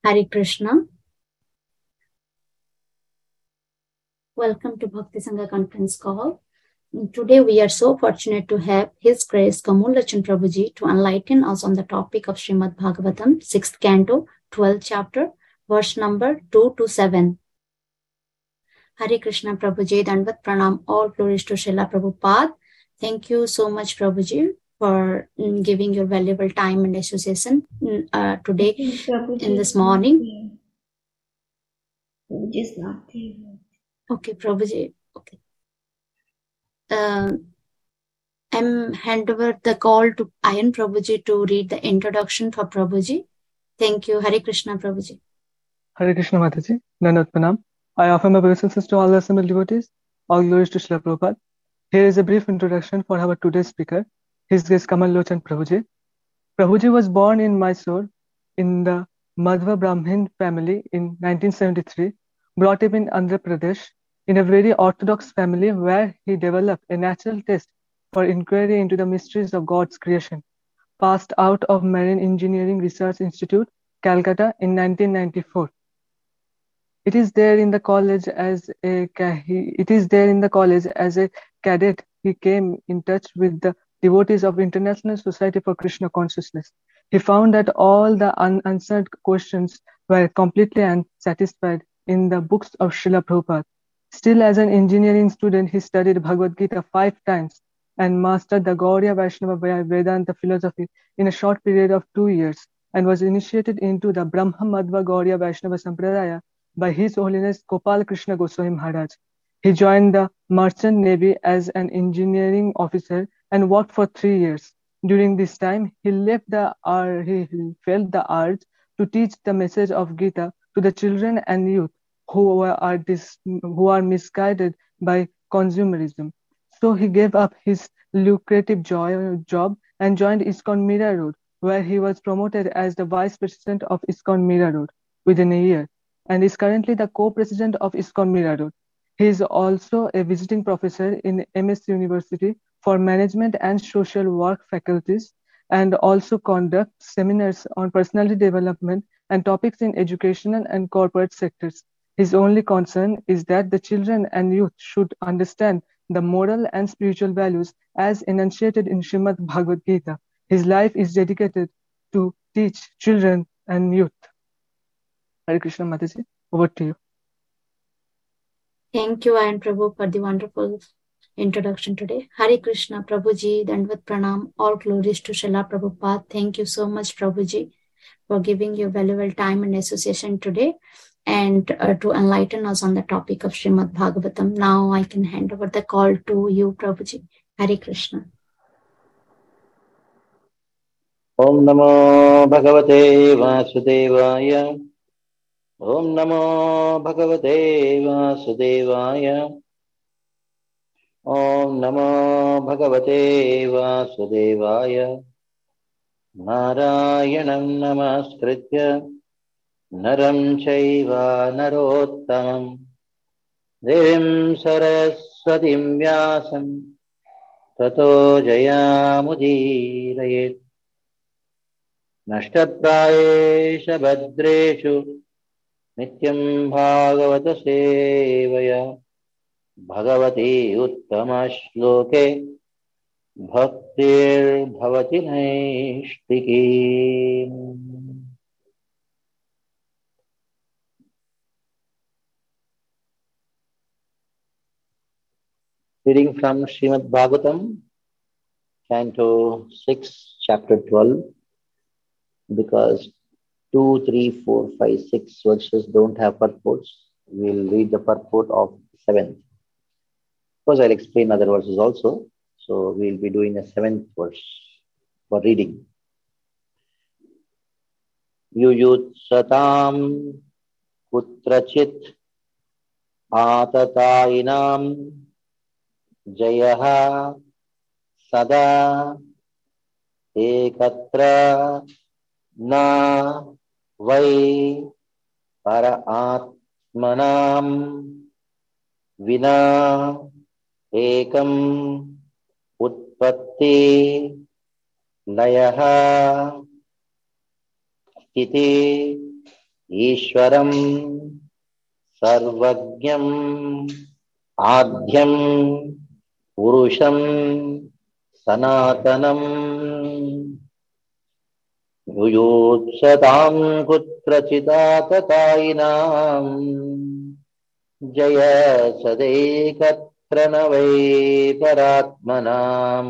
Hare Krishna. Welcome to Bhakti Sangha conference call. Today we are so fortunate to have His Grace Kamul Lochan Prabhuji to enlighten us on the topic of Srimad Bhagavatam, 6th canto, 12th chapter, verse number 2 to 7. Hare Krishna Prabhuji, Dandavat Pranam, all glories to Srila Prabhupada. Thank you so much Prabhuji for giving your valuable time and association today in this morning. Prabhuji is not here. Okay, Prabhuji. Okay. I'm hand over the call to Ayan Prabhuji to read the introduction for Prabhuji. Thank you. Hare Krishna Prabhuji. Hare Krishna Mataji. Dandavat Pranam. I offer my obeisances to all the assembled devotees. All glories to Srila Prabhupada. Here is a brief introduction for our today's speaker, His Grace Kamul Lochan Prabhuji. Prabhuji was born in Mysore in the Madhva Brahmin family in 1973, brought up in Andhra Pradesh in a very orthodox family where he developed a natural taste for inquiry into the mysteries of God's creation. Passed out of Marine Engineering Research Institute, Calcutta in 1994. It is there in the college as a cadet he came in touch with the devotees of International Society for Krishna Consciousness. He found that all the unanswered questions were completely unsatisfied in the books of Srila Prabhupada. Still as an engineering student, he studied Bhagavad Gita 5 times and mastered the Gauriya Vaishnava Vedanta philosophy in a short period of 2 years and was initiated into the Brahma Madhva Gauriya Vaishnava Sampradaya by His Holiness Gopal Krishna Goswami Maharaj. He joined the Merchant Navy as an engineering officer and worked for 3 years. During this time, he felt the urge to teach the message of Gita to the children and youth who are misguided by consumerism. So he gave up his lucrative job and joined ISKCON Mira Road, where he was promoted as the Vice President of ISKCON Mira Road within a year, and is currently the co-president of ISKCON Mira Road. He is also a visiting professor in MS University for Management and Social Work faculties, and also conducts seminars on personality development and topics in educational and corporate sectors. His only concern is that the children and youth should understand the moral and spiritual values as enunciated in Srimad Bhagavad Gita. His life is dedicated to teach children and youth. Hare Krishna Mataji, over to you. Thank you, Ayan Prabhu, for the wonderful introduction today. Hare Krishna Prabhuji, Dandavat Pranam, all glories to Srila Prabhupada. Thank you so much, Prabhuji, for giving your valuable time and association today and to enlighten us on the topic of Srimad Bhagavatam. Now I can hand over the call to you, Prabhuji. Hare Krishna. Om Namo Bhagavate Vasudevaya. Om Namo Bhagavate Vasudevaya. Om Namo Bhagavate Vasudevaya. Narayanam Namaskritya Naram Chaiva Narottamam Devim Saraswatim Vyasam Tato Jayamudhirayet Nashtaprayesha Bhadreshu Nityam Bhagavata Sevaya Bhagavati Uttama Shloke Bhaktir Bhavati Naishtiki. Reading from Srimad Bhagavatam, Canto 6, Chapter 12, because 2, 3, 4, 5, 6 verses don't have purports. We'll read the purport of 7th. Of course, I'll explain other verses also. So we'll be doing a 7th verse for reading. Yuyut satam kutrachit atatainam jayaha sada ekatra na vai para atmanam vina ekam utpatti layaha iti Ishwaram Sarvajnam Adhyam Purusham Sanatanam Yuyotsatam Kutrachidatatainam Jaya Sadekatranavai Paratmanam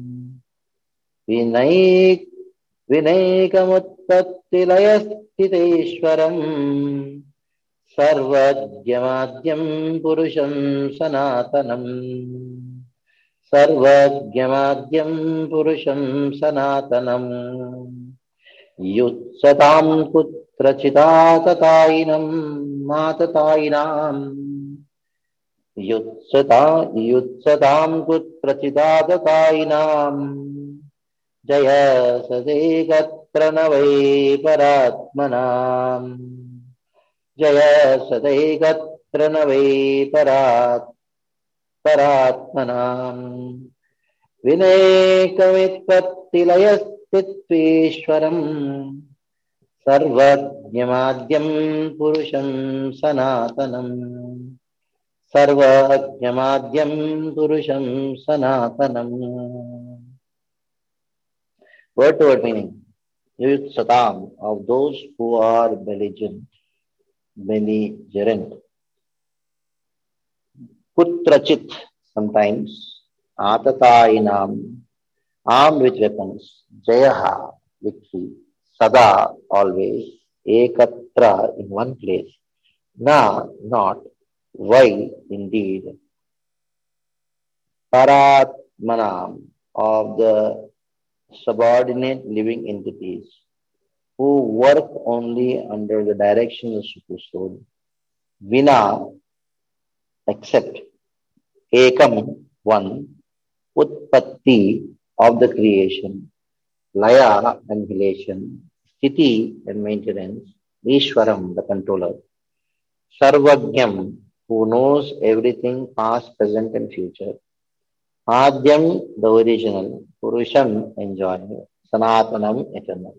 Vinaykamuttattilayastiteshwaram Sarvajnamadyam Purusham Sanatanam Sarvajnamadyam Purusham Sanatanam Yutsatam Kutrachidatatainam Matatainam Yutsatam Kutrachidatatainam Jaya Sadekatranavai Paratmanam Jaya Sadekatranavai Paratmanam Vinaykamitpattilayastitveshwaram Sarvajnamadyam Purusham Sanatanam Sarvajnamadyam Purusham Sanatanam. Word to word meaning. Yutsatam, of those who are belligerent. Putrachit, sometimes. Atatainam, armed with weapons. Jayaha, victory. Sada, always. Ekatra, in one place. Na, not. Vai, indeed. Paratmanam, of the subordinate living entities who work only under the direction of Supreme Soul. Vina, except. Ekam, one. Utpatti, of the creation. Laya, annihilation. Sthiti, and maintenance. Ishwaram, the controller. Sarvajnam, who knows everything past, present and future. Adhyam, the original. Purusham, enjoying. Sanatanam, eternal.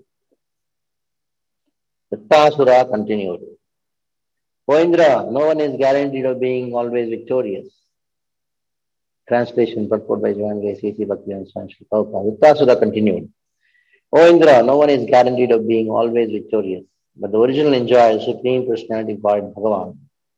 Vrittasura continued. O Indra, no one is guaranteed of being always victorious. Translation purport by Joan Gay, C.C. Bhaktivedanta Swami Srila Prabhupada. Vrittasura continued. O Indra, no one is guaranteed of being always victorious, but the original enjoyer, Supreme Personality God, Bhagavan.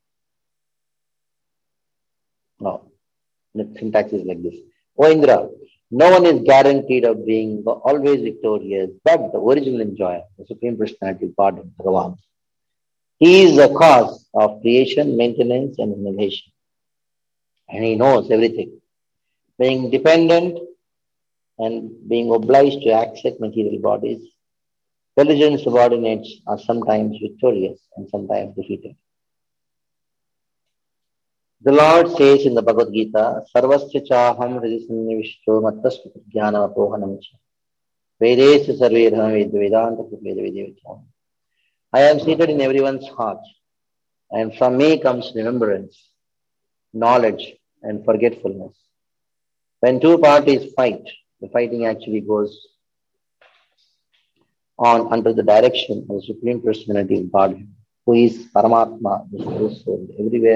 No, the syntax is like this. O Indra, no one is guaranteed of being always victorious, but the original enjoyer, the Supreme Personality God, Bhagavan. He is the cause of creation, maintenance, and annihilation. And he knows everything. Being dependent and being obliged to accept material bodies, belligerent subordinates are sometimes victorious and sometimes defeated. The Lord says in the Bhagavad Gita, Sarvasya chaham hridisannivishto mattasya jnana apohanam cha vedesya sarvedham vedanta vedavecam. I am seated in everyone's heart, and from me comes remembrance, knowledge, and forgetfulness. When two parties fight, the fighting actually goes on under the direction of the Supreme Personality of God, who is Paramatma, the soul.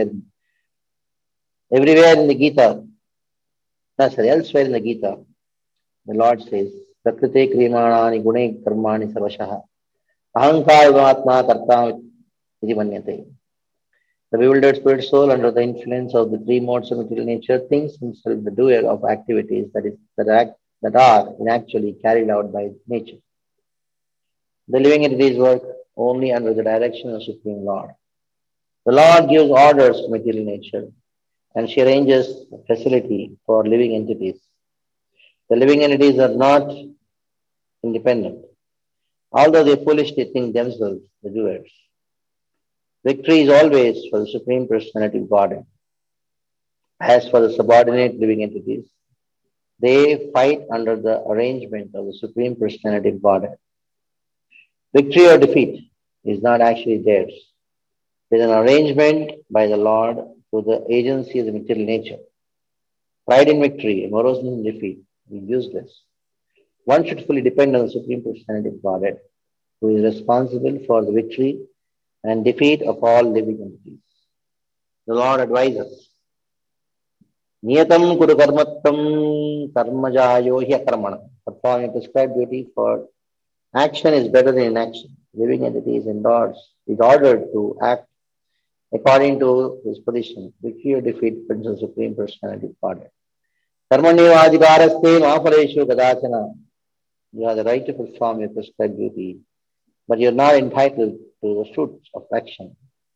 Everywhere in the Gita, elsewhere in the Gita, the Lord says, Prakriti krimanani gune karmani sarvashaha ahankara vimatma kartam iti manyate. The bewildered spirit soul, under the influence of the three modes of material nature, thinks himself the doer of activities that are actually carried out by nature. The living entities work only under the direction of the Supreme Lord. The Lord gives orders to material nature, and she arranges a facility for living entities. The living entities are not independent, although they foolishly think themselves the doers. Victory is always for the Supreme Personality of Godhead. As for the subordinate living entities, they fight under the arrangement of the Supreme Personality of Godhead. Victory or defeat is not actually theirs. It is an arrangement by the Lord through the agency of the material nature. Pride in victory and morosity in defeat is useless. One should fully depend on the Supreme Personality of Godhead, who is responsible for the victory and defeat of all living entities. The Lord advises, Niyatam kudu karmattam karmajayo hyakarmana. Perform a prescribed duty, for action is better than inaction. Living entities is ordered to act according to his position. Victory or defeat depends on Supreme Personality of Godhead. Karmanyevadhikaraste mahapareshu kadachana. You have the right to perform your prescribed duty, but you are not entitled to the fruits of action.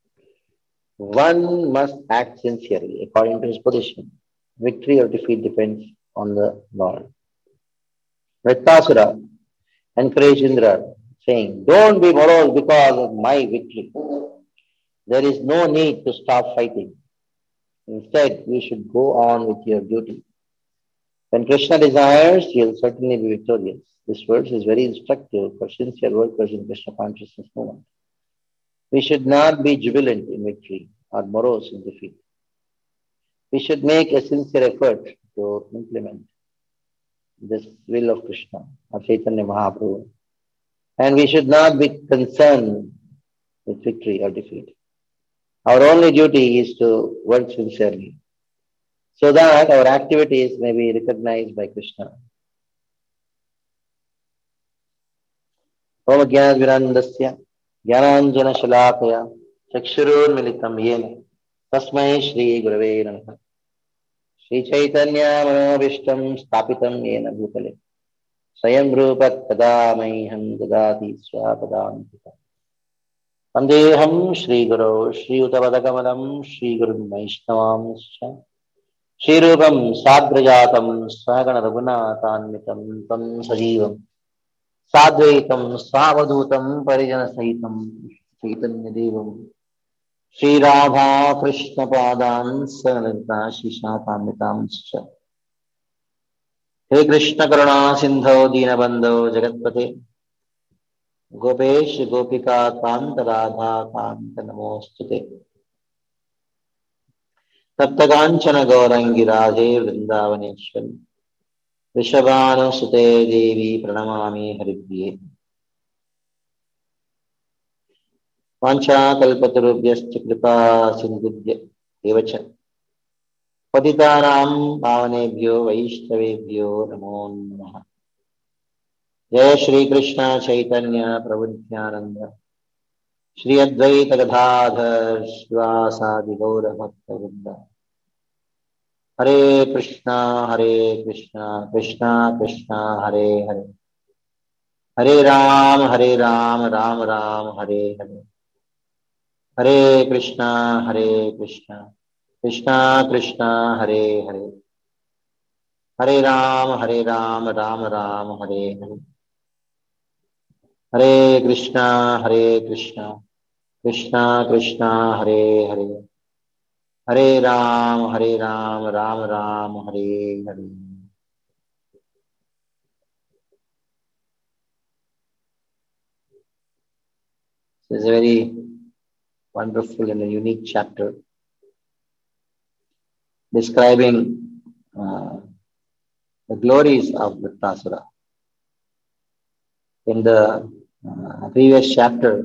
One must act sincerely according to his position. Victory or defeat depends on the Lord. Vrittasura encouraged Indra, saying, "Don't be morose because of my victory. There is no need to stop fighting. Instead, you should go on with your duty. When Krishna desires, he will certainly be victorious." This verse is very instructive for sincere workers in Krishna consciousness movement. We should not be jubilant in victory or morose in defeat. We should make a sincere effort to implement this will of Krishna, of Chaitanya Mahaprabhu. And we should not be concerned with victory or defeat. Our only duty is to work sincerely, so that our activities may be recognized by Krishna. Om Jnana Jnananjana Shalakaya Chakshurunmilitam Yena Tasmai Shri Gurave Namaha. Shri Chaitanya Manobishtam Stapitam Yena Bhutale Swayam Rupat Kadamaiham Dadati Swapadamita. Vandeham Shri Guru Shri Utavadakamalam Shri Guru Vaishnavam Shri Rupam Sagrajatam Swagana Raghunathanmitam Tam Sajivam Sadvaitam Svavadutam Parijana Sahitam Chaitanya Devam Shri Radha Krishna Padan Sanadita Shishnatamritam Scha. He Krishna Karuna Sindho Dinabandho Jagatpate Gopesh Gopika Kanta Radha Kanta Namostute Taptaganchana Gaurangi Radhe Vrindavaneshwari Vishabhanu Sute Devi Pranamami Haripriye. Vancha Kalpatarubhyascha Kripa Sindhubhya Evacha Patitanam Pavanebhyo Vaishnavebhyo Namo Namaha. Jai Shri Krishna Chaitanya Prabhu Nityananda Shri Advaita Gadadhar Shivasadi Gaura Bhakta Vrinda. Hare Krishna Krishna Krishna Hare Hare Hare Ram Ram Ram Hare Hare Hare Krishna Krishna Krishna Hare Hare Hare Ram Ram Ram Hare Hare Hare Krishna Krishna Krishna Hare Hare Hare Ram Ram Ram Hare Hare. This is a very wonderful and a unique chapter describing the glories of Vrittasura. In the previous chapter,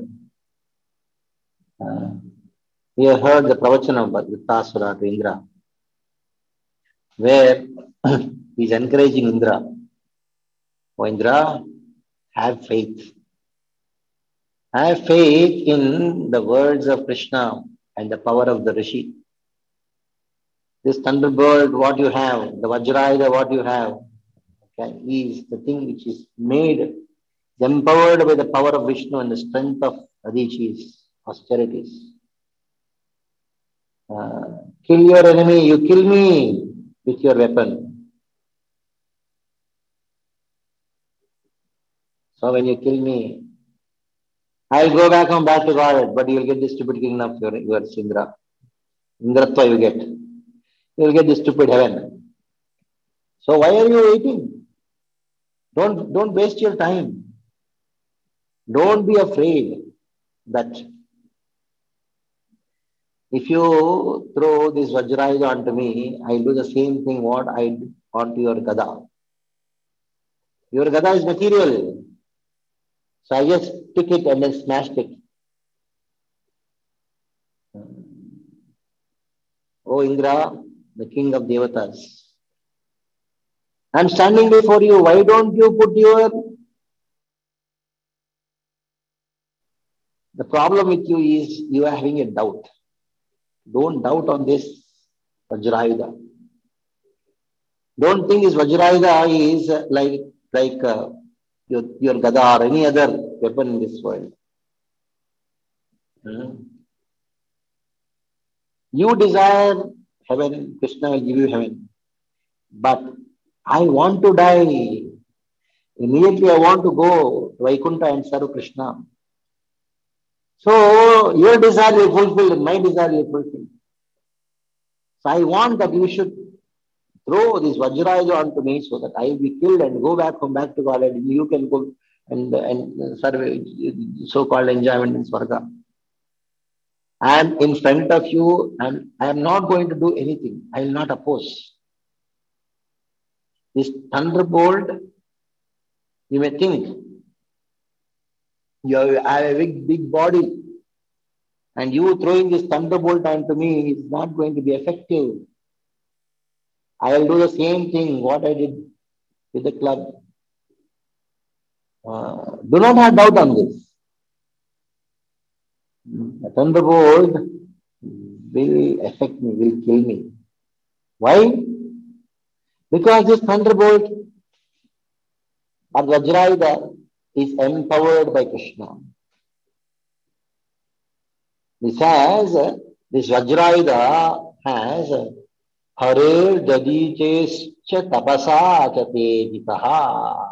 we have heard the pravachana of Vrittasura to Indra, where he is encouraging Indra. Oh Indra, have faith. Have faith in the words of Krishna and the power of the Rishi. This thunderbird, what you have, the Vajrayuda, what you have, okay, is the thing which is made, empowered by the power of Vishnu and the strength of Adhichi's austerities. Kill your enemy, you kill me with your weapon. So when you kill me, I'll go back home back to God, but you will get the stupid kingdom of your Indra. Indratva you get. You will get the stupid heaven. So why are you waiting? Don't waste your time. Don't be afraid that if you throw this Vajrayuda onto me, I'll do the same thing what I did onto your Gada. Your Gada is material. So I just took it and then smashed it. O Indra, the king of Devatas, I'm standing before you. Why don't you put your... The problem with you is you are having a doubt. Don't doubt on this Vajrayuda. Don't think this Vajrayuda is like your Gada or any other weapon in this world. You desire heaven, Krishna will give you heaven. But I want to die. Immediately I want to go to Vaikuntha and serve Krishna. So your desire will fulfill and my desire will fulfill. So I want that you should throw this Vajrayuda onto me so that I will be killed and go back to God and you can go and serve so-called enjoyment in Swarga. I am in front of you and I am not going to do anything. I will not oppose. This thunderbolt, you may think you have a big body and you throwing this thunderbolt onto me is not going to be effective. I will do the same thing what I did with the club. Do not have doubt on this. The thunderbolt will affect me, will kill me. Why? Because this thunderbolt or Vajrayuda is empowered by Krishna. This Vajrayuda has Hare Dadichescha Tapasa Tejitaha.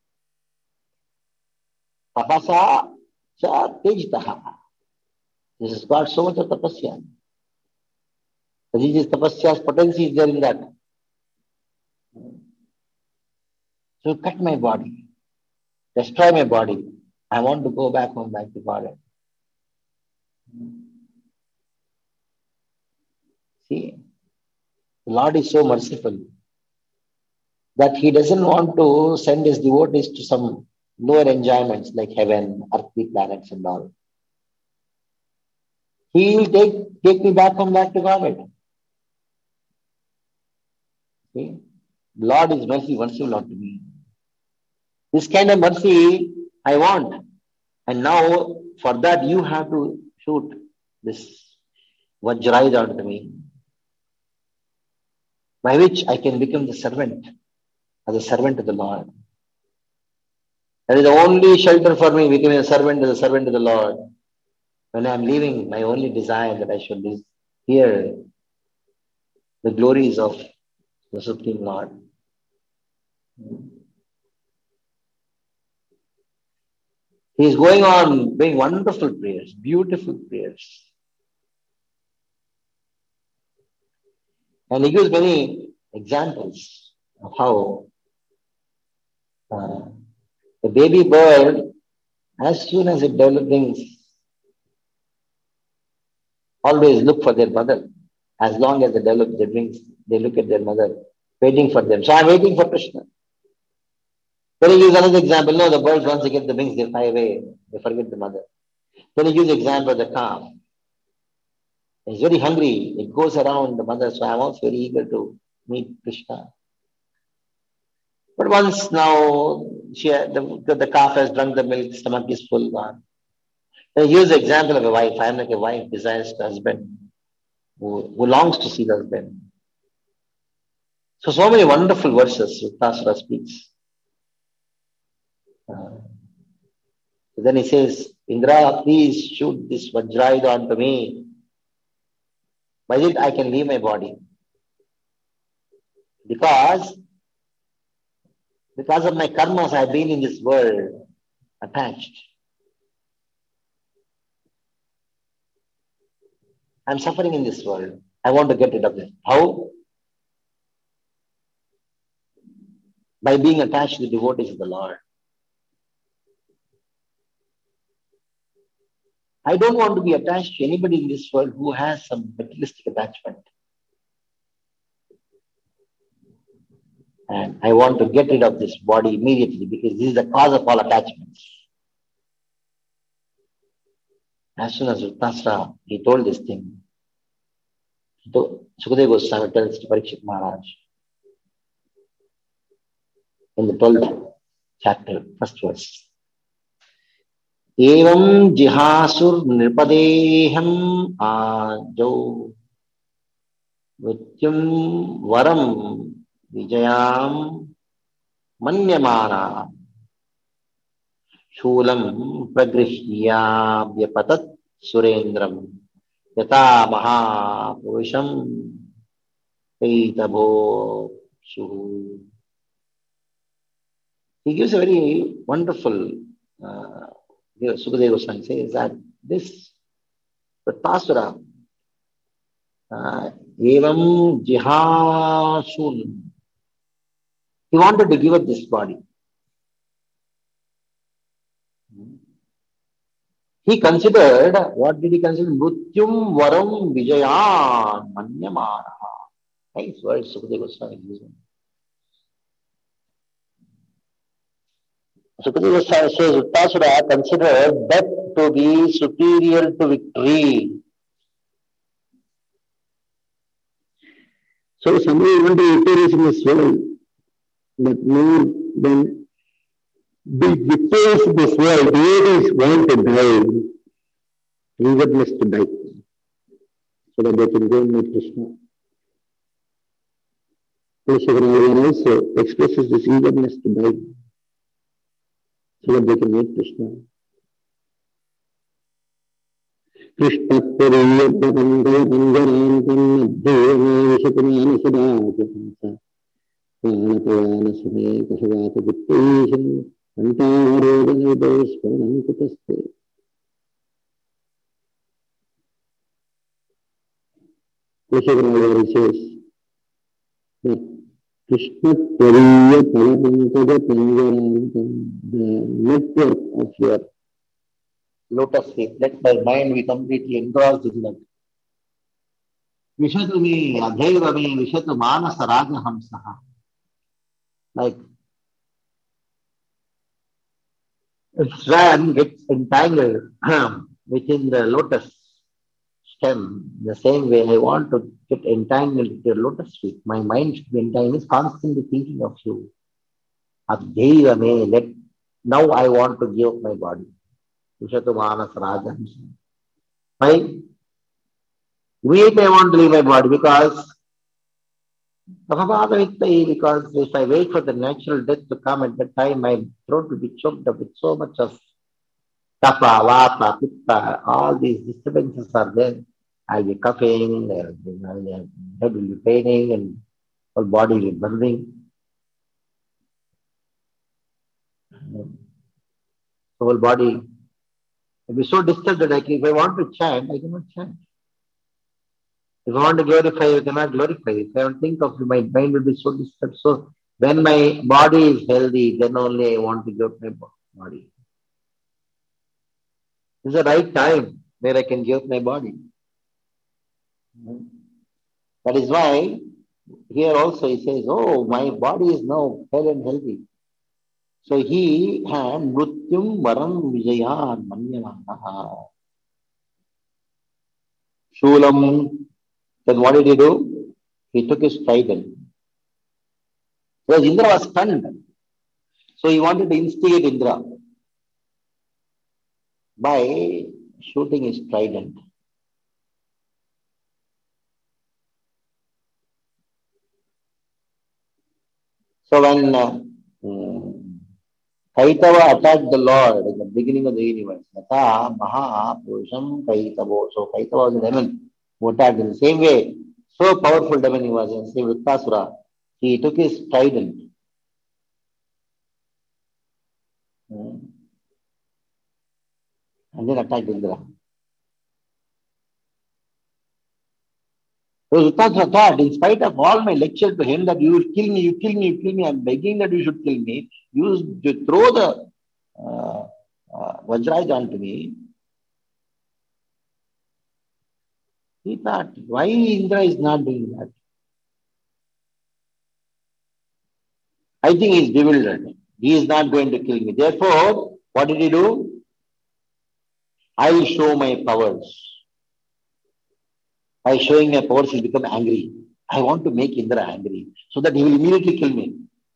Tapasa cha Tejitaha. This has got so much of tapasya. This tapasya's potency is there in that. So cut my body, destroy my body. I want to go back home, back to God. See, the Lord is so merciful that He doesn't want to send His devotees to some lower enjoyments like heaven, earthly planets and all. He will take me back home, back to God. See, the Lord is merciful unto me. This kind of mercy I want. And now for that you have to shoot this Vajrayuda onto me, by which I can become the servant, as a servant of the Lord. That is the only shelter for me, becoming a servant of the Lord. When I am leaving, my only desire that I should hear the glories of the Supreme Lord. He is going on doing wonderful prayers, beautiful prayers. And he gives many examples of how a baby bird, as soon as it develops wings, always look for their mother. As long as they develop their wings, they look at their mother, waiting for them. So I'm waiting for Krishna. Then he gives another example. No, the birds, once they get the wings, they fly away. They forget the mother. Then he gives the example of the calf. It's very hungry. It goes around the mother. So I'm also very eager to meet Krishna. But once now the calf has drunk the milk, stomach is full. Then he gives the example of a wife. I am like a wife desires the husband who longs to see the husband. So many wonderful verses Vrittasura speaks. Then he says, Indra, please shoot this Vajrayuda onto me. By it I can leave my body. Because of my karmas, I have been in this world attached. I am suffering in this world. I want to get rid of it. How? By being attached to the devotees of the Lord. I don't want to be attached to anybody in this world who has some materialistic attachment. And I want to get rid of this body immediately because this is the cause of all attachments. As soon as Vrittasura, he told this thing, So Sukadeva Goswami tells to Parikshit Maharaj in the 12th chapter, first verse. Evam jihasur nirpadeham ajau Vityam varam vijayam manyamana shulam pragrihya vyapatat surendram yata mahapurusham kaitabo suhu. He gives a very wonderful, Sukadeva Goswami says that this Pratasura, evam jihasun, he wanted to give up this body. He considered, what did he consider? Mrutyum varam vijayan manyamana. Nice word Sukadeva Goswami is using. Sukadeva Goswami says, Uttasura considered death to be superior to victory. So somebody want to victorious in this world, but more than be victorious in this world, devotees want to die, eagerness to die, so that they can go and meet Krishna. Keshavarama also expresses this eagerness to die, so that they can meet Krishna. Krishna Puriya Pavandaya Pangarantam Madhyama Vishatamana Sadhajatansa Pranapayana Same Kashavata Vitteshan Antaharodana Vidosparanam Kutaste. Keshavarama says that Krishna Puriya Pavandaya Pangarantam, the network of your lotus feet. Let my mind be completely engrossed in that. Vishatu me, adhaiva me, vishatu manasa rajahamsaha. Like a swan gets entangled within the lotus stem. The same way I want to get entangled with your lotus feet. My mind should be entangled, constantly thinking of you. Adhaiva me, now I want to give up my body. Vishatu manasa rajahamsaha. Why? Immediately I want to leave my body because if I wait for the natural death to come at that time, my throat will be choked up with so much of kapha, vata, pitta, all these disturbances are there. I'll be coughing, head will be paining, and whole body will be burning. The whole body will be so disturbed that if I want to chant, I cannot chant. If I want to glorify, I cannot glorify. If I want to think of you, my mind will be so disturbed. So when my body is healthy, then only I want to give up my body. This is the right time where I can give up my body. That is why here also he says, oh, my body is now well and healthy. So he had mrutyum varam vijayan manyamanaha. Shulam. Then what did he do? He took his trident. Because Indra was stunned. So he wanted to instigate Indra by shooting his trident. So when Kaitava attacked the Lord in the beginning of the universe, Yata Maha Purusham Kaitavo. So Kaitava was a demon who attacked in the same way. So powerful demon he was, in the same with Tasura. He took his trident and then attacked Indra. So Uttasura thought, in spite of all my lecture to him that you will kill me, you kill me, you kill me, I'm begging that you should kill me. You throw the Vajrayaj onto me. He thought, why Indra is not doing that? I think he is bewildered. He is not going to kill me. Therefore, what did he do? I will show my powers. By showing my powers, he'll become angry. I want to make Indra angry so that he will immediately kill me.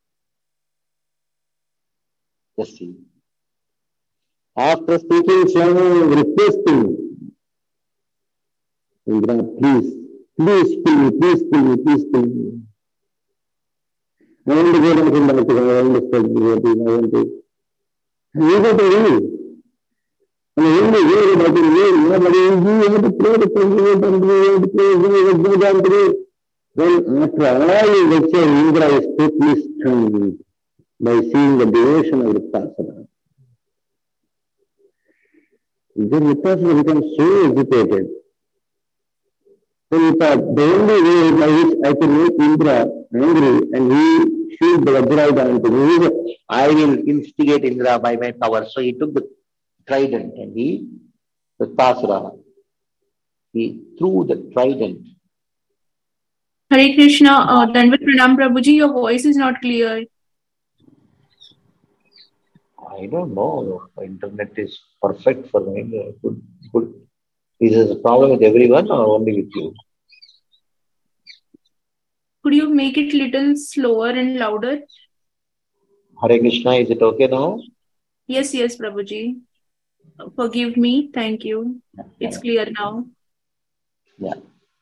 Just see. After speaking so requesting, Indra, please kill me, please kill me, please kill me. I want to go back in back to I want to study devotees, I want to. You got to read. And the only way about it is, nobody is you have to pray the President and you have to pray, then after all his lecture, Indra is totally stunned by seeing the devotion of Vrittasara. Then Vrittasara becomes so agitated. So he thought, the only way by which I can make Indra angry and he shoot the Vajrayuda into me, I will instigate Indra by my power. So he took the trident and Vrittasara, he threw the trident. Hare Krishna, Dandavat Pranam Prabhuji, your voice is not clear. I don't know. The internet is perfect for me. Good. Is this a problem with everyone or only with you? Could you make it little slower and louder? Hare Krishna, is it okay now? Yes, Prabhuji. Forgive me. Thank you. It's clear now. Yeah.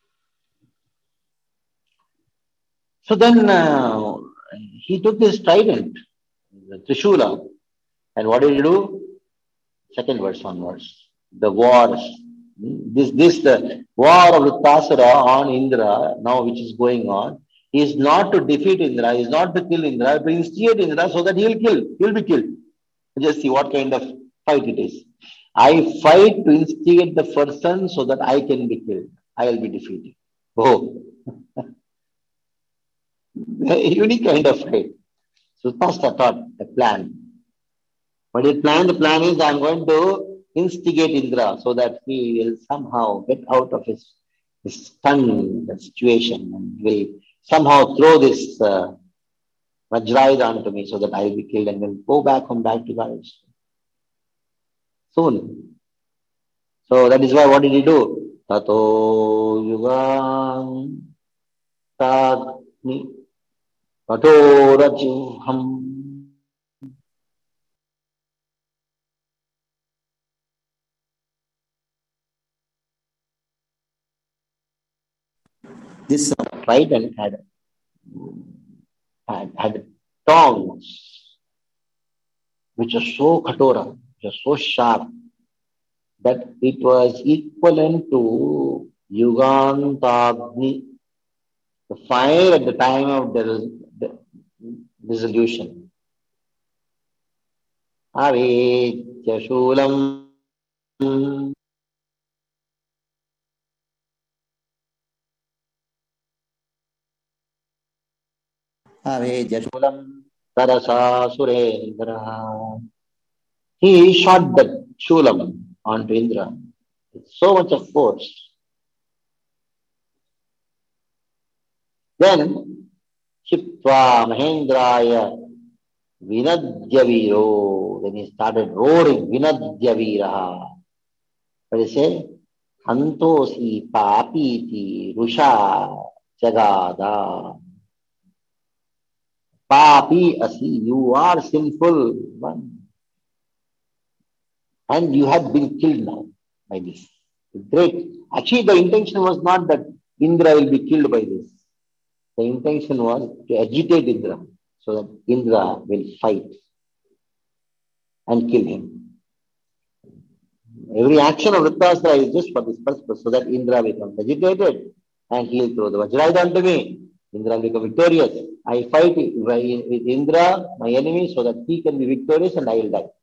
So then he took this trident, the Trishula, and what did he do? Second verse onwards. The wars. The war of Vrittasara on Indra, now which is going on, is not to defeat Indra, is not to kill Indra, to instigate Indra so that he'll be killed. Just see what kind of fight it is. I fight to instigate the person so that I can be killed. I will be defeated. Oh. A unique kind of fight. So Vrittasara thought a plan. What is plan? The plan is I'm going to instigate Indra so that he will somehow get out of his stunned situation and will somehow throw this Vajrayuda onto me so that I will be killed and will go back to God soon. So that is why what did he do? Tato yugang tadni tato rajuham. This trident had tongs which are so katora, which are so sharp, that it was equivalent to Yugantagni, the fire at the time of the dissolution. Avedya Shulam. Avedya Shulam Tarasa Surendra. He shot that Shulam onto Indra with so much of force. Then Shiptva Mahendraya Vinadyaviro. Then he started roaring Vinadyaviraha. What did he say? Antosi Papiti Rusha Jagada. Papi Asi, you are sinful one. And you have been killed now by this. Great. Actually, the intention was not that Indra will be killed by this. The intention was to agitate Indra so that Indra will fight and kill him. Every action of Vrittasara is just for this purpose, so that Indra becomes agitated and he will throw the Vajrayuda onto me. Indra will become victorious. I fight with Indra, my enemy, so that he can be victorious and I will die.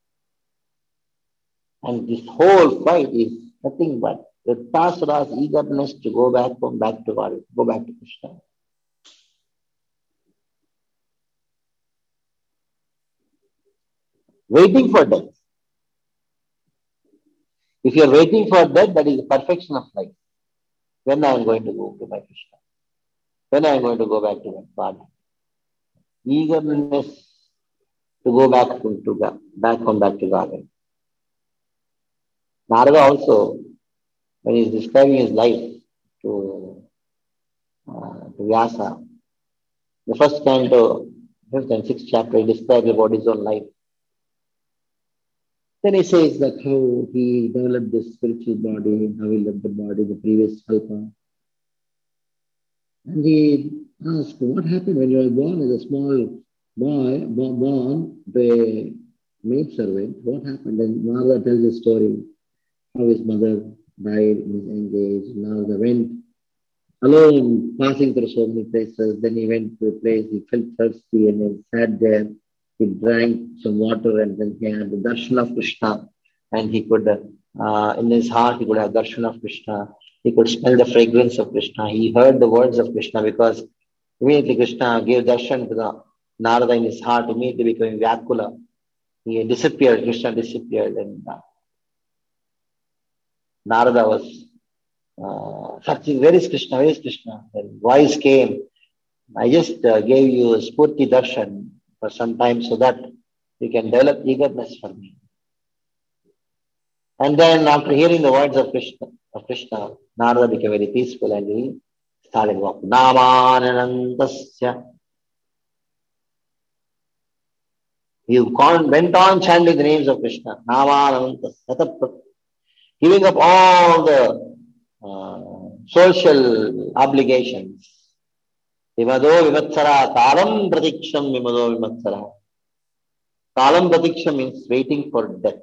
And this whole fight is nothing but Vrittasara's eagerness to go back to God, go back to Krishna. Waiting for death. If you are waiting for death, that is the perfection of life. When I am going to go to my Krishna? When I am going to go back to my God? Eagerness to go back to God. Narada also, when he is describing his life, to Vyasa. The first canto, fifth and sixth chapter, he describes about his own life. Then he says that how he developed this spiritual body, how he left the body, the previous kalpa. And he asked, what happened when you were born as a small boy, born to a maid servant? What happened? And Narada tells the story, how his mother died in his young age. Narada went alone, passing through so many places. Then he went to a place, he felt thirsty and he sat there. He drank some water and then he had the darshan of Krishna. And he could, in his heart, he could have darshan of Krishna. He could smell the fragrance of Krishna. He heard the words of Krishna because immediately Krishna gave darshan to the Narada in his heart, immediately becoming Vyakula. He disappeared, Krishna disappeared, and Narada was searching, where is Krishna, where is Krishna? And voice came, I just gave you a Spurti darshan for some time so that you can develop eagerness for me. And then after hearing the words of Krishna, Narada became very peaceful and he started walking. Namanantasya. He went on chanting the names of Krishna. Namanantasya. Giving up all the social obligations. Vimado vimatsara. Kalam pratiksham vimado vimatsara. Kalam pratiksham means waiting for death.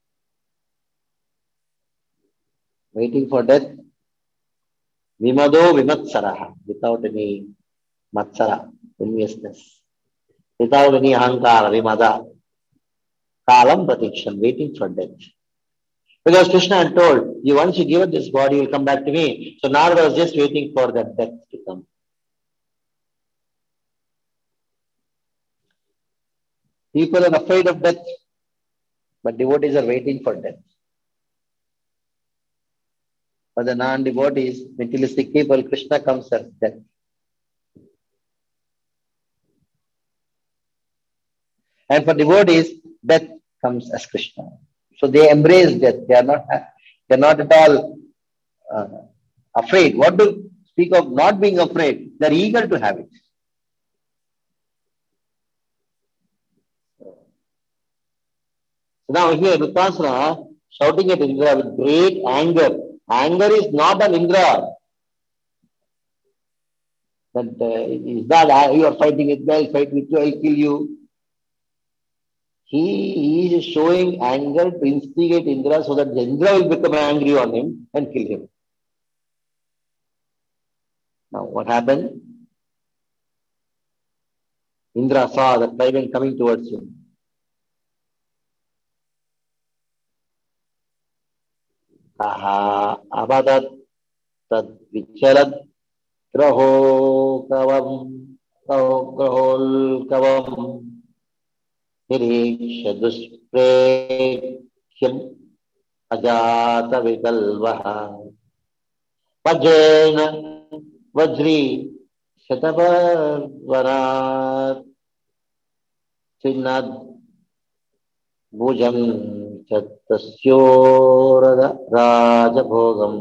Waiting for death. Vimado vimatsara. Without any matsara, enviousness. Without any ahankara, vimada. Kalam pratiksham, waiting for death. Because Krishna had told, once you give up this body, you will come back to me. So Narada was just waiting for that death to come. People are afraid of death, but devotees are waiting for death. For the non-devotees, materialistic people, Krishna comes as death. And for devotees, death comes as Krishna. So they embrace death. They are not at all afraid. What to speak of not being afraid? They are eager to have it. So now here, Vritrasura shouting at Indra with great anger. Anger is not an Indra. That is not, you are fighting with me, I'll fight with you, I'll kill you. He is showing anger to instigate Indra so that Indra will become angry on him and kill him. Now what happened? Indra saw the trident coming towards him. Taha abadat tad vichalad graho kavam Niriksha dusprekhyam ajata vikalvaha Vajrena vajri shatavarvanat Chinnad bhujam chattasyorada rajabhogam.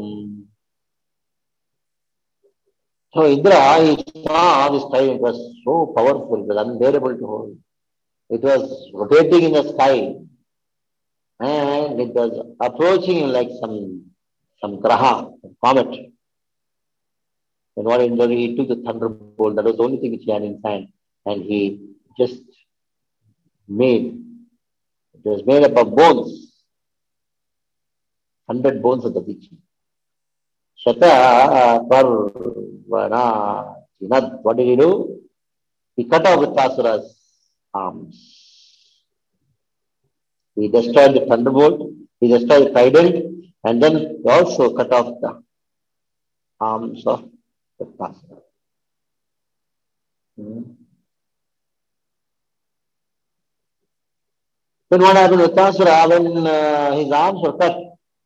So Indra, he saw this trident was so powerful, it was unbearable to hold. It was rotating in the sky and it was approaching him like some graha, comet. And what Indra, he took the thunderbolt, that was the only thing which he had in his hand, and he just it was made up of bones, 100 bones of the Dikshi. Shata Parvana Chinad. What did he do? He cut off Vritrasura's arms. He destroyed the thunderbolt, he destroyed the trident, and then he also cut off the arms of Vritrasura. Then what happened to Vritrasura when his arms were cut?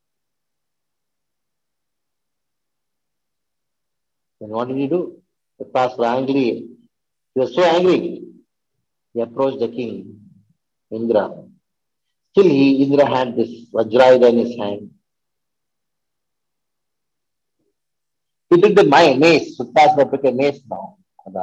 Then what did he do? Vritrasura angry. He was so angry. He approached the king, Indra. Still Indra had this Vajrayuda in his hand. He took the mace. Vrittasura took a mace now.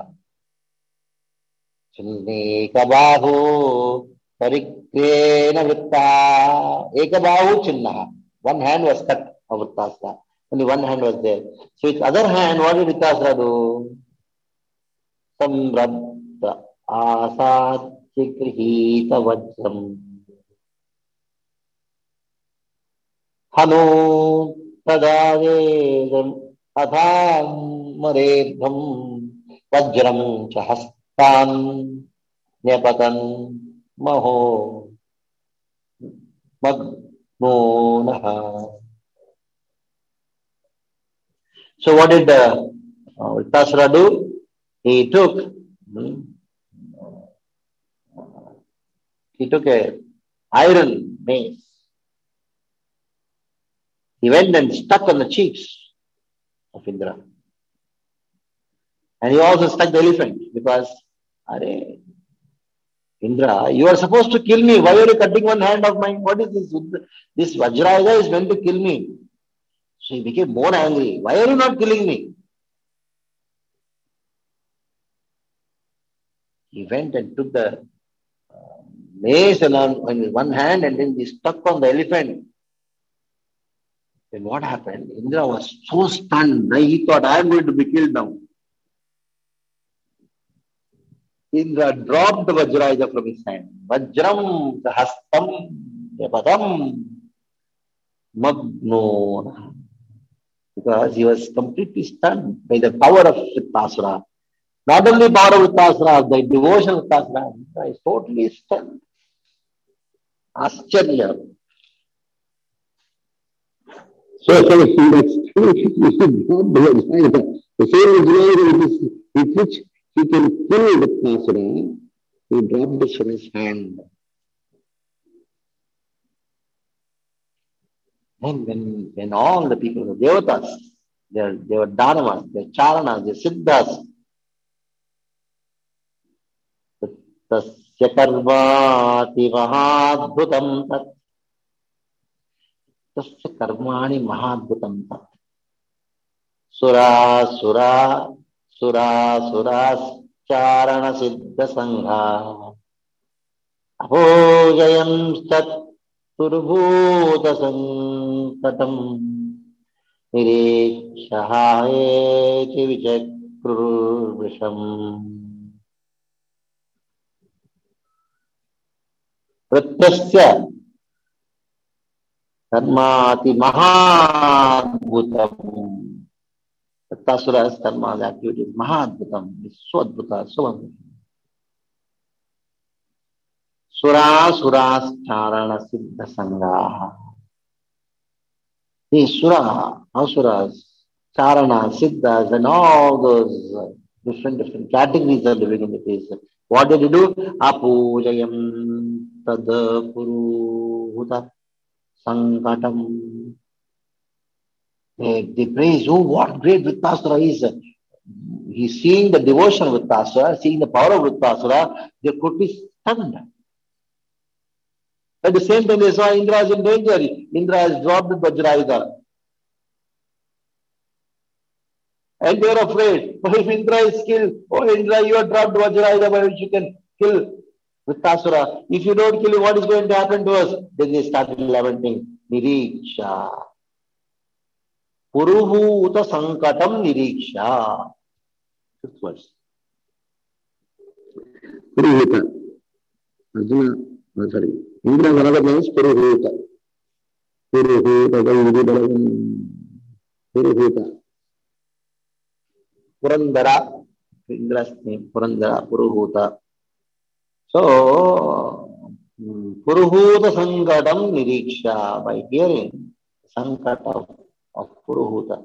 Chinnekabahu parikrena vritta. Ekabahu chinna. One hand was cut of Vrittasura. Only one hand was there. So with other hand, what did Vrittasura do? Samrabdha asadhya grihita vajram. Hanu tadavedam atham marebham vajram chahastan nyapatan maho magnonaha. So what did Vrittasura do? He took a iron mace. He went and stuck on the cheeks of Indra. And he also stuck the elephant because, Indra, you are supposed to kill me. Why are you cutting one hand of mine? What is this? This Vajrayuda is meant to kill me. So he became more angry. Why are you not killing me? He went and took the mace on one hand and then he stuck on the elephant. Then what happened? Indra was so stunned. He thought, I am going to be killed now. Indra dropped the Vajrayuda from his hand. Vajram sahastam yapadam magno. Because he was completely stunned by the power of Vrittasura. Not only power of Vrittasura, the devotion of Vrittasura. Indra is totally stunned. Ascharya. So in that situation, you should drop the Vajrayuda. The same Vajrayuda with which he can kill Vrittasura, he dropped it from his hand. And when all the people, the Devatas, they were Dhanavas, they were Charanas, they were Siddhas, Tasya karmati mahadbhutam tat. Tasya karmani mahadbhutam tat. Sura charana siddha sangha. Abhojayam stat Purubhuta sankatam nirikshahayeti vichakrurvisham. Pratyasya karmati mahadbhutam. Vrittasura's karma's activity is mahadbhutam. It's so adbhuta, so wonderful. Suras charana siddha sangha. These asuras, charana, siddhas, and all those different categories are living in the place. What did he do? Apujayam tad puruhuta sankatam. They praise, oh, what great Vrittasura is. He's seeing the devotion of Vrittasura, seeing the power of Vrittasura, they could be stunned. At the same time, they saw Indra is in danger. Indra has dropped the Vajrayuda. And they were afraid. But if Indra is killed, oh Indra, you have dropped Vajrayuda by which you can kill Vrittasura. If you don't kill him, what is going to happen to us? Then they started lamenting. Niriksha. Purubhuta sankatam niriksha. Fifth verse. Puruhuta. Arjuna, sorry. Indra is another name is Puruhuta. Puruhuta. Purandara. Indra's name. Purandara. Puruhuta. So, Puruhuta sankatam niriksha. By hearing sankata of Puruhuta.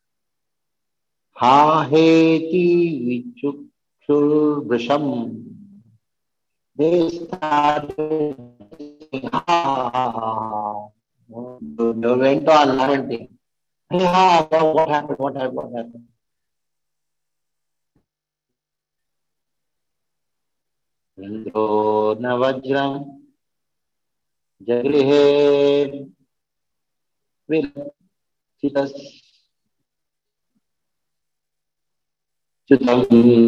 Ha heti vichukshur vrisham. They started saying, ha. They went on lamenting. Ha, what happened? Indro navajram jagrihe vilachitas Chutam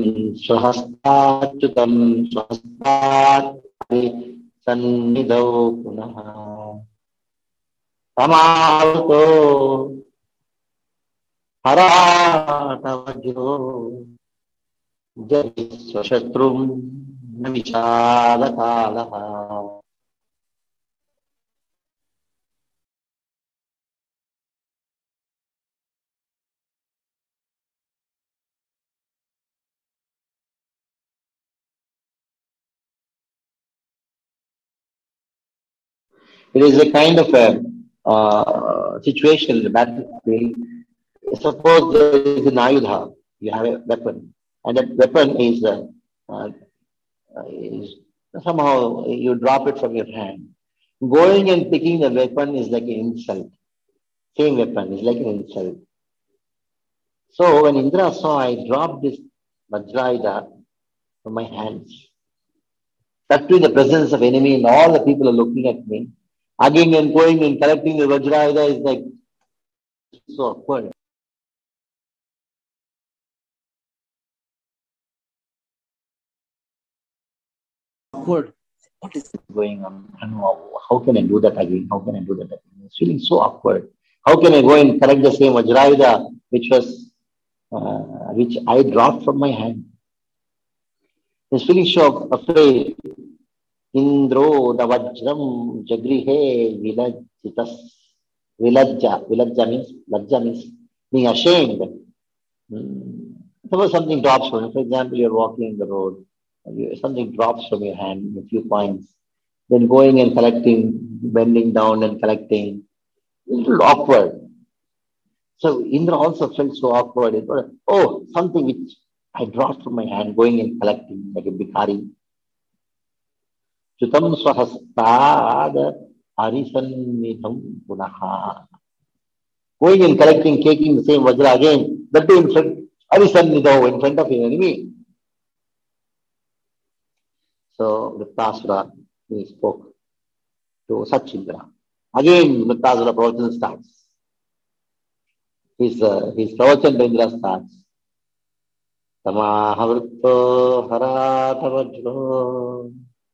swahastat sannidau punaha tamato haratavajro jai swashatrum navishadakalaha. It is a kind of a situation in the battlefield. Suppose there is an ayudha, you have a weapon, and that weapon is somehow you drop it from your hand. Going and picking the weapon is like an insult. Same weapon is like an insult. So when Indra saw I dropped this Vajrayudha from my hands, that in the presence of enemy and all the people are looking at me, hugging and going and collecting the Vajrayudha is like so awkward. Awkward. What is going on? I don't know. How can I do that again? How can I do that again? It's feeling so awkward. How can I go and collect the same Vajrayudha which I dropped from my hand? He's feeling so afraid. Indro the Vajram Jagrihe Vilajjitas. Vilajja means being ashamed. Suppose something drops from you. For example, you're walking in the road. Something drops from your hand, a few coins. Then going and collecting, bending down and collecting. A little awkward. So Indra also felt so awkward. It was, something which I dropped from my hand, going and collecting like a bhikari. Chutam swahastad arisannidham punaha. Going and collecting, taking the same vajra again, that too in front, arisannidham, in front of an enemy. So Vrittasura, he spoke to such Indra. Again, Vrittasura pravachan starts. His pravachan to Indra starts. Tamahavritto haratavajro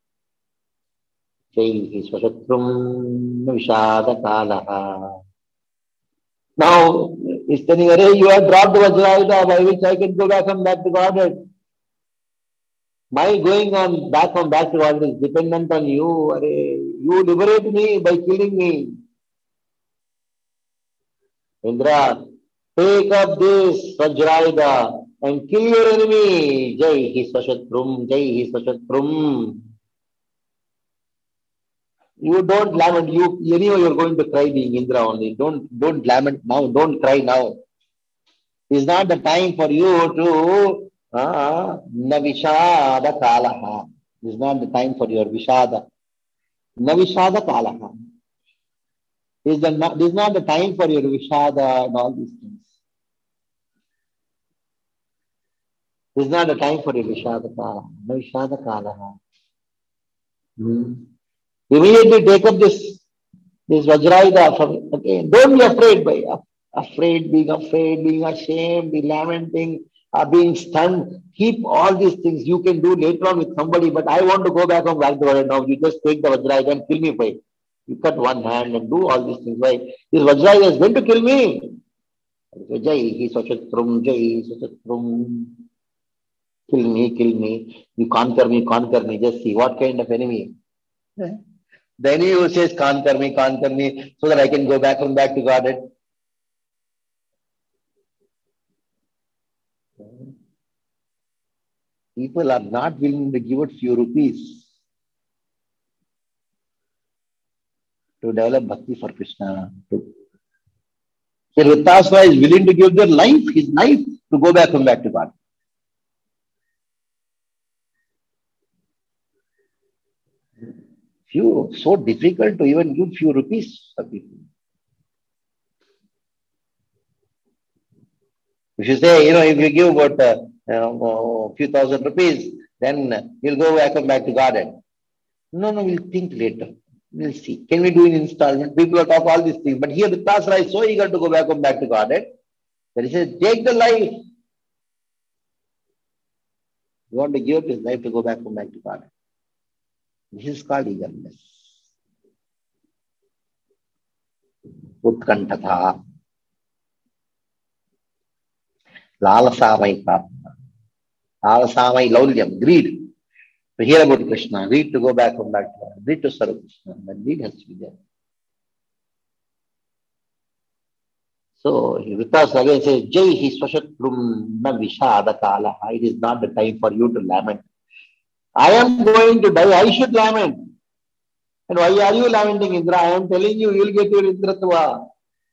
jai swashatrum vishadakalaha. Now, he's telling her, hey, you have dropped the Vajrayudha by which I can go back and back to Godhead. My going on back to Godhead is dependent on you. You liberate me by killing me. Indra, take up this Vajrayudha and kill your enemy. Jai hi swashatrum, Jai hi swashatrum. You don't lament. Anyway, you're going to cry being Indra only. Don't lament now. Don't cry now. It's not the time for you to Navishada kalaha. This is not the time for your Vishada. Navishada kalaha. This is not the time for your Vishada and all these things. This is not the time for your Vishada kalaha. Navishada kalaha. Immediately take up this Vajrayudha from again. Don't be afraid being ashamed, be lamenting, being stunned. Keep all these things you can do later on with somebody, but I want to go back to Godhead now. You just take the Vajrayudha and kill me by. You cut one hand and do all these things. Why? This Vajrayudha is going to kill me. Jai hi swashatrum, Jai hi swashatrum. Kill me. You conquer me. Just see what kind of enemy. The enemy who says conquer me, so that I can go back to Godhead. People are not willing to give out few rupees to develop bhakti for Krishna. Vrittasura is willing to give his life, to go back to God. So difficult to even give few rupees for people. If you say, if you give about a few thousand rupees, then you'll go back to Godhead. No, we'll think later. We'll see. Can we do an installment? People will talk all these things. But here Vrittasura is so eager to go back to Godhead that he says, take the life. You want to give up his life to go back to God. This is called eagerness. Utkantatha. Lalasamai prapna. Lalasamai laulyam. Greed. To hear about Krishna. Greed to go back to God. Greed to serve Krishna. That greed has to be there. So Vikas again says, Jai hi swashatrum na vishada kala. It is not the time for you to lament. I am going to die. I should lament. And why are you lamenting, Indra? I am telling you, you will get your Indratva.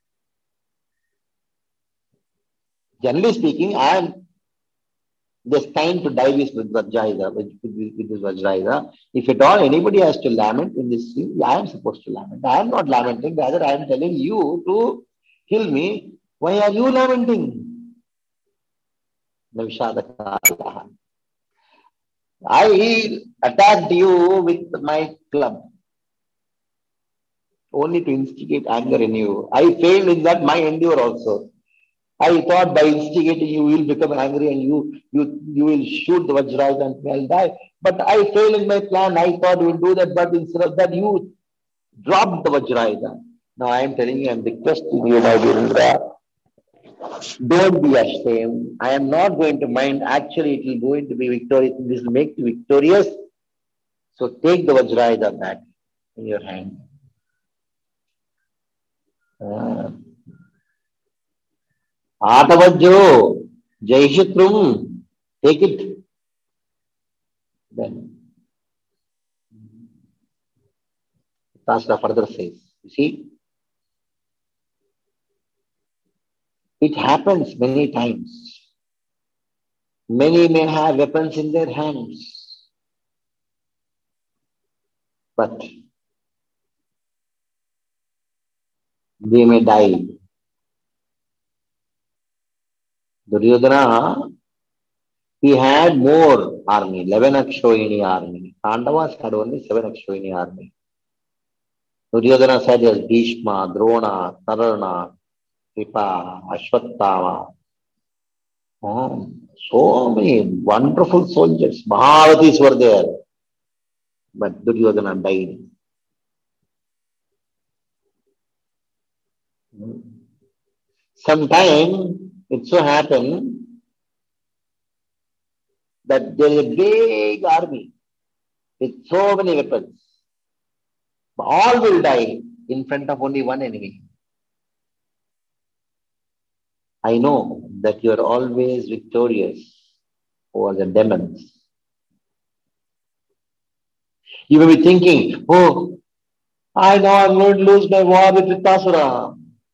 Generally speaking, I am destined to die with Vajrayana, with this Vajrayana. If at all anybody has to lament in this scene, I am supposed to lament. I am not lamenting, rather I am telling you to kill me. Why are you lamenting? I attacked you with my club only to instigate anger in you. I failed in that my endeavor also. I thought by instigating you will become angry and you will shoot the Vajrayana and I'll die. But I failed in my plan. I thought you will do that, but instead of that you dropped the Vajrayana. Now I am telling you, I am requesting you, my dear Indra, don't be ashamed. I am not going to mind. Actually, it will going to be victorious. This will make you victorious. So take the Vajrayana back in your hand. Atavajjo, Jaishitrum, take it. Then Tasra further says, you see, it happens many times. Many may have weapons in their hands, but they may die. Duryodhana, he had more army, 11 Akshoini army. Pandavas had only 7 Akshoini army. Duryodhana said as Bhishma, Drona, Tarana, Kripa, Ashwatthama. So many wonderful soldiers. Mahavatis were there. But Duryodhana died. Sometime it so happened that there is a big army with so many weapons. All will die in front of only one enemy. I know that you are always victorious over the demons. You may be thinking, oh, I know I'm going to lose my war with Vrittasura.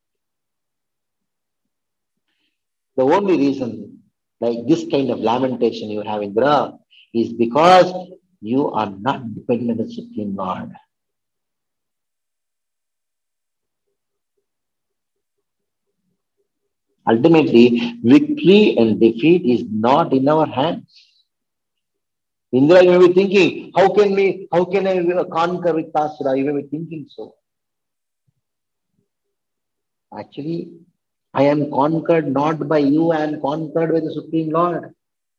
The only reason, like this kind of lamentation you have, Indra, is because you are not dependent on the Supreme Lord. Ultimately, victory and defeat is not in our hands. Indra, you may be thinking, how can I conquer Vrittasura? You may be thinking so. Actually, I am conquered not by you, I am conquered by the Supreme Lord.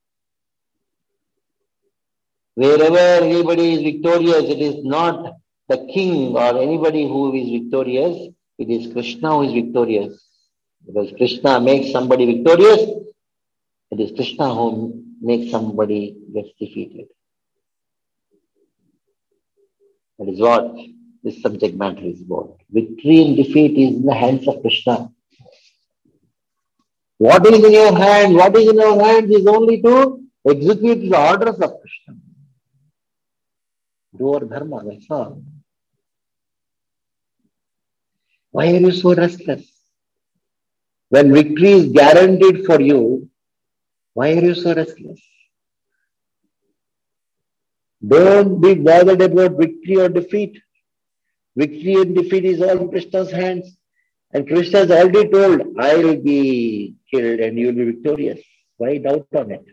Wherever anybody is victorious, it is not the king or anybody who is victorious, it is Krishna who is victorious. Because Krishna makes somebody victorious, it is Krishna who makes somebody gets defeated. That is what this subject matter is about. Victory and defeat is in the hands of Krishna. What is in your hand? What is in our hands is only to execute the orders of Krishna. Do our dharma, that's all. Why are you so restless? When victory is guaranteed for you, why are you so restless? Don't be bothered about victory or defeat. Victory and defeat is all in Krishna's hands. And Krishna has already told, I will be killed and you will be victorious. Why doubt on it?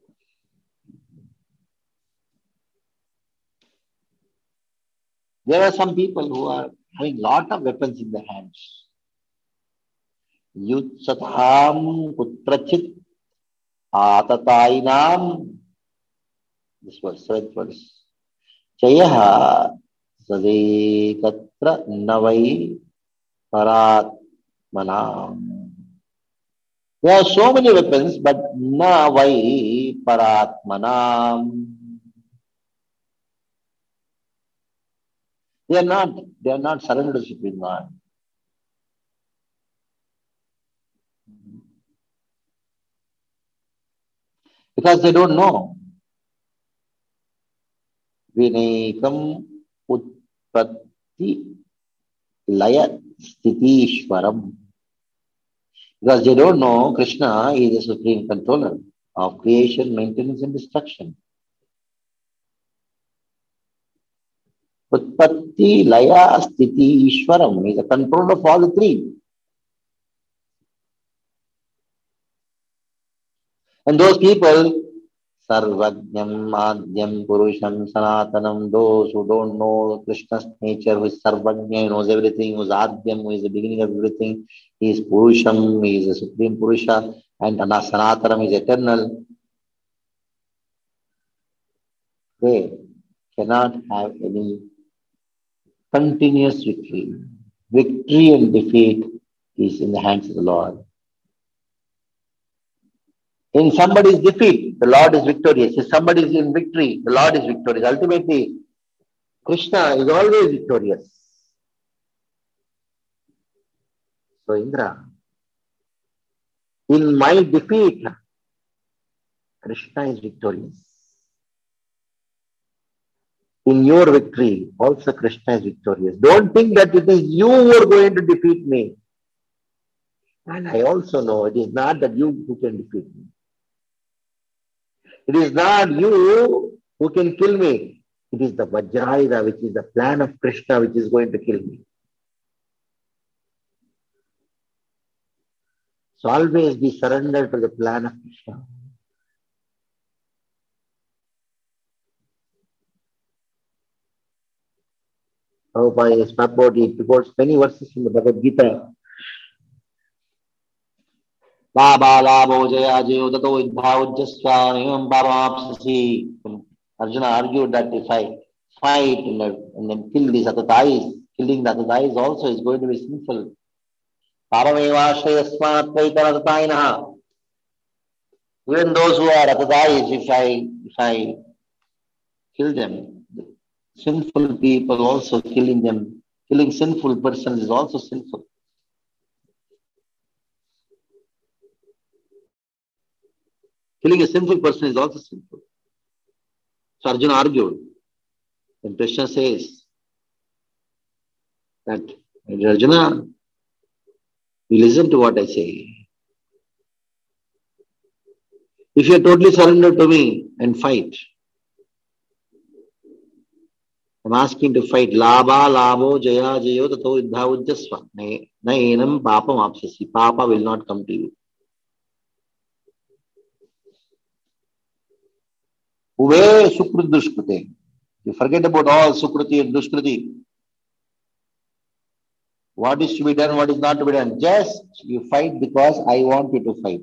There are some people who are having lot of weapons in their hands. Yutsatam kutrachit atatainam This verse, seventh verse. Chayaha sadekatra navai paratmanam. There are so many weapons, but navai paratmanam. They are not surrendered to Supreme God. Because they don't know. Vinekam utpatti laya stitishwaram. Because they don't know Krishna is the supreme controller of creation, maintenance and destruction. Utpatti laya stitishwaram is the controller of all the three. And those people, Sarvajnam, Adhyam, Purusham, Sanatanam, those who don't know Krishna's nature, who is Sarvajna, who knows everything, who is Adhyam, who is the beginning of everything, he is Purusham, he is the Supreme Purusha, and Sanatanam is eternal. They cannot have any continuous victory. Victory and defeat is in the hands of the Lord. In somebody's defeat, the Lord is victorious. If somebody is in victory, the Lord is victorious. Ultimately, Krishna is always victorious. So Indra, in my defeat, Krishna is victorious. In your victory, also Krishna is victorious. Don't think that it is you who are going to defeat me. And I also know it is not that you who can defeat me. It is not you who can kill me. It is the Vajrayuda, which is the plan of Krishna, which is going to kill me. So always be surrendered to the plan of Krishna. Prabhupada is purported, he quotes many verses in the Bhagavad Gita. Labha labho jaya jayo tato idbhavajjasva evam bhavamapsasi. Arjuna argued that if I fight and then kill these Atatais, killing the Atatais also is going to be sinful. Pavamevashrayasmat vaitaratatainaha. Even those who are Atatais, if I kill them, sinful people also killing them, killing sinful persons is also sinful. Killing a sinful person is also sinful. So Arjuna argued. And Krishna says that, Arjuna, you listen to what I say. If you are totally surrendered to me and fight, I'm asking to fight. Labha, labho, jaya, jayo, tato idbhavajjasva. Na enam papam apsasi. Papa will not come to you. Uve sukrit dushkriti. You forget about all sukriti and dushkriti. What is to be done, what is not to be done. Just you fight because I want you to fight.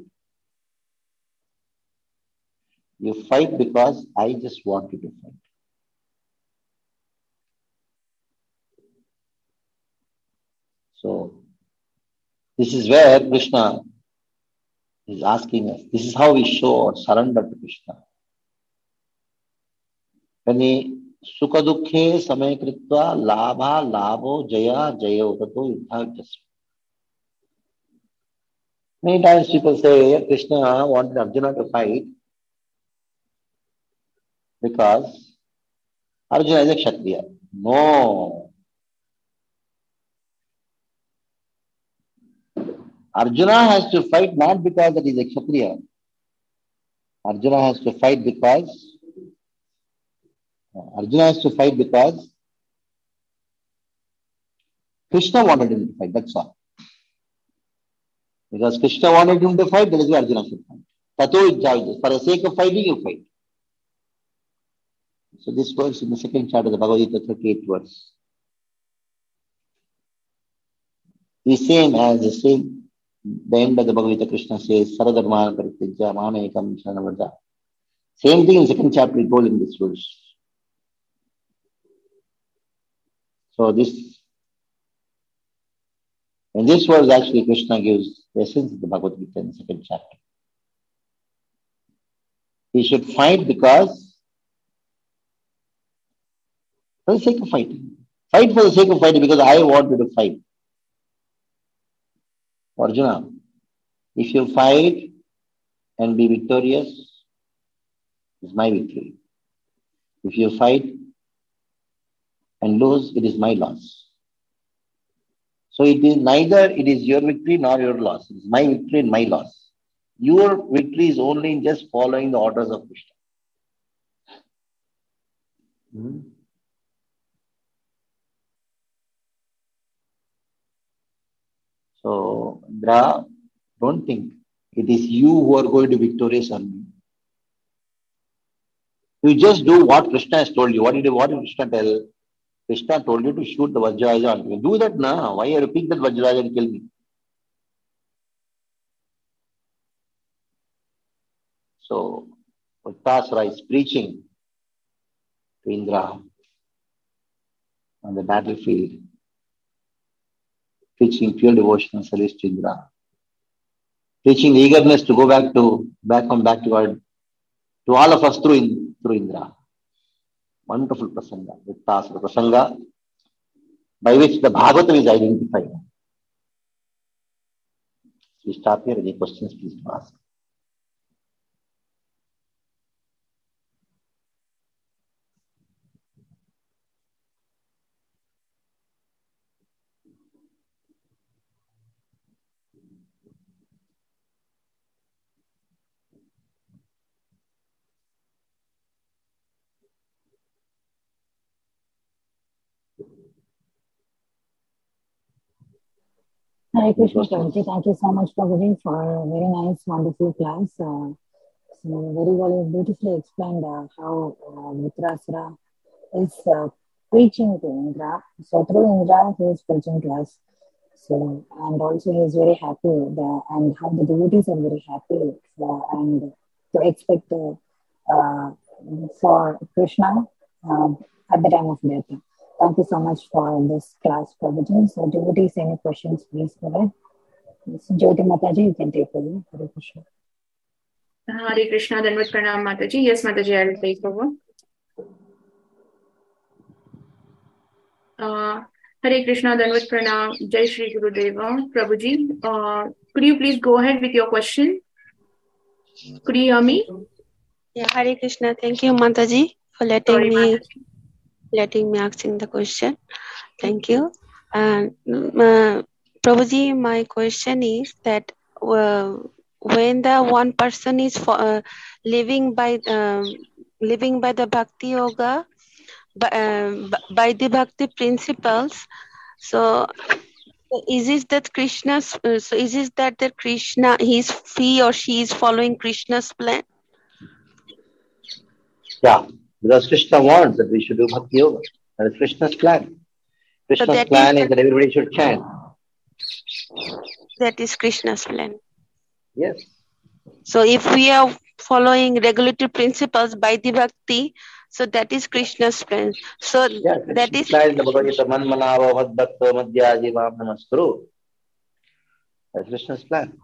You fight because I just want you to fight. So, this is where Krishna is asking us. This is how we show our surrender to Krishna. When we sukha dukhe samay kritva labha labho jaya jayo tato idbhavajjasva. Many times people say Krishna wanted Arjuna to fight because Arjuna is a Kshatriya. No. Arjuna has to fight not because that he is a Kshatriya. Arjuna has to fight because Krishna wanted him to fight. That's all. Because Krishna wanted him to fight, that is why Arjuna should fight. Tato idbhavajjasva. For the sake of fighting, you fight. So this verse in the second chapter of the Bhagavad Gita, 38th verse. The same as the end of the Bhagavad Gita, Krishna says, Saradharman paritijya mamekam sharanam vraja. Same thing in second chapter he told in this verse. So in this verse actually Krishna gives the essence of the Bhagavad Gita in the second chapter. He should fight because for the sake of fighting. Fight for the sake of fighting because I want you to fight. Arjuna, if you fight and be victorious, it's my victory. If you fight and lose, it is my loss. So it is neither it is your victory nor your loss. It is my victory and my loss. Your victory is only in just following the orders of Krishna. So, Indra, don't think it is you who are going to be victorious on me. You just do what Krishna has told you. What did Krishna tell? Krishna told you to shoot the Vajraja on me. Do that now. Why are you pick that Vajraja and kill me? So, Vrittasara is preaching to Indra on the battlefield, preaching pure devotion and service to Indra, preaching the eagerness to go back to God, to all of us through Indra. Wonderful prasanga, Vrittasara prasanga, by which the Bhagavatam is identified. We stop here. Any questions, please ask. Hare Krishna, Prabhuji. Thank you so much, Prabhuji, for a very nice, wonderful class. So very well, beautifully explained how Vrittasara is preaching to Indra. So through Indra, he is preaching to us. So, and also he is very happy, and how the devotees are very happy and to expect for Krishna at the time of death. Thank you so much for this class, Prabhuji. So, devotees, any questions, please go ahead. Jyoti Mataji, you can take over. Hare Krishna. Hare Krishna, Dandavat Pranam Mataji. Yes, Mataji, I will take over. Hare Krishna, Dandavat Pranam, Jai Shri Gurudeva. Prabhuji, could you please go ahead with your question? Could you hear me? Yeah, Hare Krishna. Thank you, Mataji, for letting me asking the question. Thank you. And Prabhuji, my question is that when the one person is living by the Bhakti Yoga, by the Bhakti principles, so is it that Krishna, he or she is following Krishna's plan? Yeah, because Krishna wants that we should do Bhakti Yoga. That is Krishna's plan. Krishna's plan is that everybody should chant. That is Krishna's plan. Yes. So if we are following regulatory principles by the Bhakti, so that is Krishna's plan. So yeah, that is plan in the Bhagavad Gita, Man Manava Vad Bhakta Madhyaji Vam Namastru. That's Krishna's plan.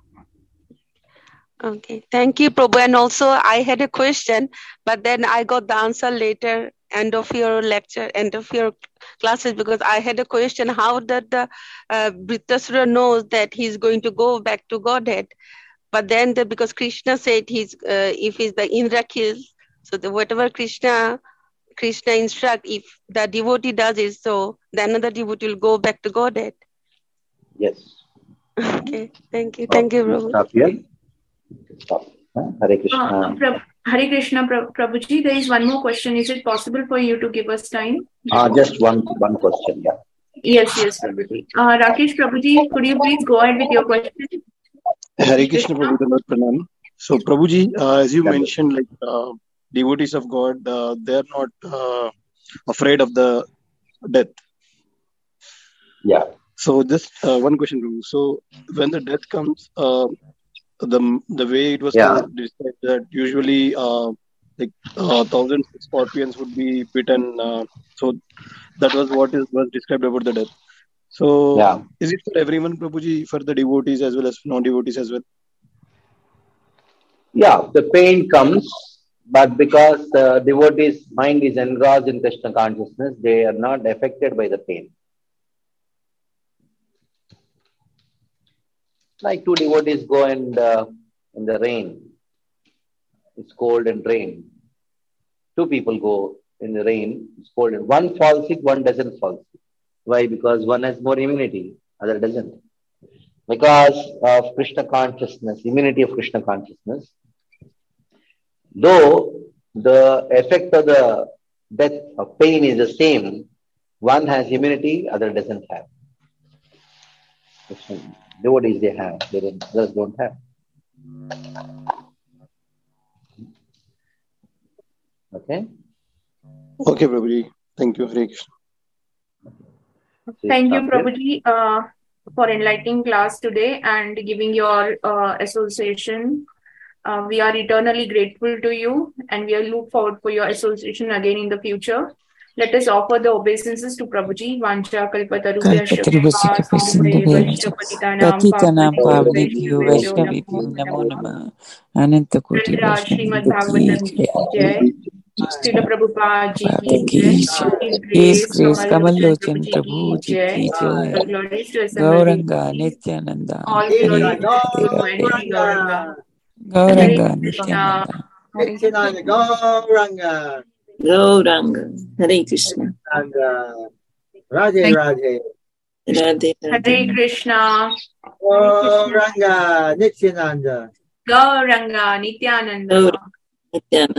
Okay, thank you, Prabhu. And also, I had a question, but then I got the answer later, end of your lecture, end of your classes, because I had a question: how did the Vrittasara knows that he's going to go back to Godhead? But then, because Krishna said if he's the Indra kills, so whatever Krishna instruct, if the devotee does it, so the another devotee will go back to Godhead. Yes. Okay, thank you, Prabhu. Stop here. Stop. Hare Krishna. Hare Krishna, Prabhuji. There is one more question. Is it possible for you to give us time? Just one question. Yeah. Yes, Prabhuji. Rakesh, Prabhuji, could you please go ahead with your question? Hare Krishna, Prabhu. So, Prabhuji, as you mentioned, like devotees of God, they are not afraid of the death. Yeah. So, just one question, Prabhu. So, when the death comes, the way it was described that usually like thousands of scorpions would be bitten. So that was what was described about the death. So Yeah. is it for everyone, Prabhuji, for the devotees as well as non-devotees as well? Yeah, the pain comes, but because the devotee's mind is engrossed in Krishna consciousness, they are not affected by the pain. Like two devotees go and in the rain, it's cold and rain. Two people go in the rain, it's cold, and one falls sick, one doesn't fall sick. Why? Because one has more immunity, other doesn't. Because of Krishna consciousness, immunity of Krishna consciousness, though the effect of the death of pain is the same, one has immunity, other doesn't have. Devotees they have, others don't have. Okay? Okay, Prabhuji. Thank you. Hare Krishna. Thank you, Prabhuji, for enlightening class today and giving your association. We are eternally grateful to you and we look forward for your association again in the future. Let us offer the obeisances to Prabhuji. Vancha kalpatarubhyascha Patitanam Pavnebhyo Vaishnavibhyo Namo Namah Ananta Koti Srimad Vaishnavibhyo Bhagavatam Ki Jai. Srila Prabhupada Ji Ki His Jai. Grace Kamal Lochan Prabhu Prabhu Ji Ki Jai. All glories to Assembled Gauranga Nityananda All glories to Almighty Gauranga. Gauranga Nityananda Nityananda Gauranga. Gauranga. Hare Krishna. Radhe Radhe. Radhe Hare Krishna. Gauranga Nityananda. Gauranga Nityananda. Nityananda.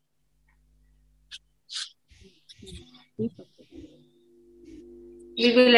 We will